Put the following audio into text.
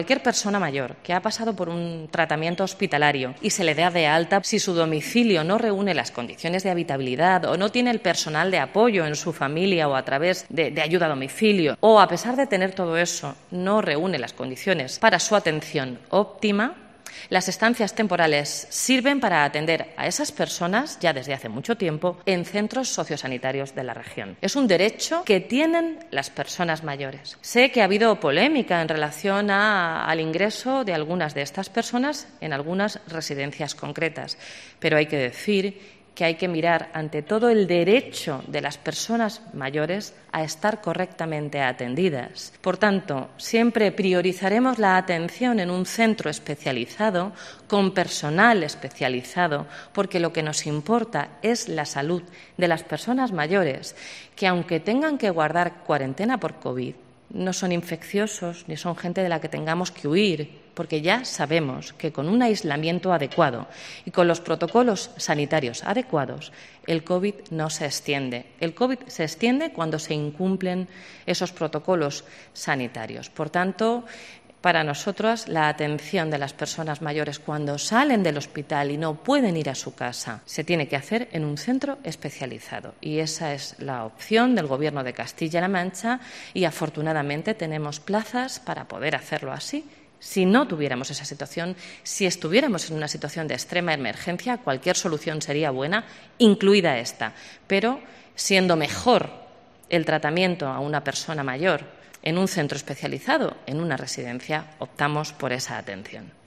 Cualquier persona mayor que ha pasado por un tratamiento hospitalario y se le da de alta, si su domicilio no reúne las condiciones de habitabilidad o no tiene el personal de apoyo en su familia o a través de ayuda a domicilio, o a pesar de tener todo eso, no reúne las condiciones para su atención óptima, las estancias temporales sirven para atender a esas personas ya desde hace mucho tiempo en centros sociosanitarios de la región. Es un derecho que tienen las personas mayores. Sé que ha habido polémica en relación al ingreso de algunas de estas personas en algunas residencias concretas, pero hay que decir que hay que mirar ante todo el derecho de las personas mayores a estar correctamente atendidas. Por tanto, siempre priorizaremos la atención en un centro especializado, con personal especializado, porque lo que nos importa es la salud de las personas mayores, que aunque tengan que guardar cuarentena por COVID, no son infecciosos ni son gente de la que tengamos que huir, porque ya sabemos que con un aislamiento adecuado y con los protocolos sanitarios adecuados, el COVID no se extiende. El COVID se extiende cuando se incumplen esos protocolos sanitarios. Por tanto, para nosotros, la atención de las personas mayores cuando salen del hospital y no pueden ir a su casa se tiene que hacer en un centro especializado. Y esa es la opción del Gobierno de Castilla-La Mancha y, afortunadamente, tenemos plazas para poder hacerlo así. Si no tuviéramos esa situación, si estuviéramos en una situación de extrema emergencia, cualquier solución sería buena, incluida esta. Pero, siendo mejor el tratamiento a una persona mayor en un centro especializado, en una residencia, optamos por esa atención.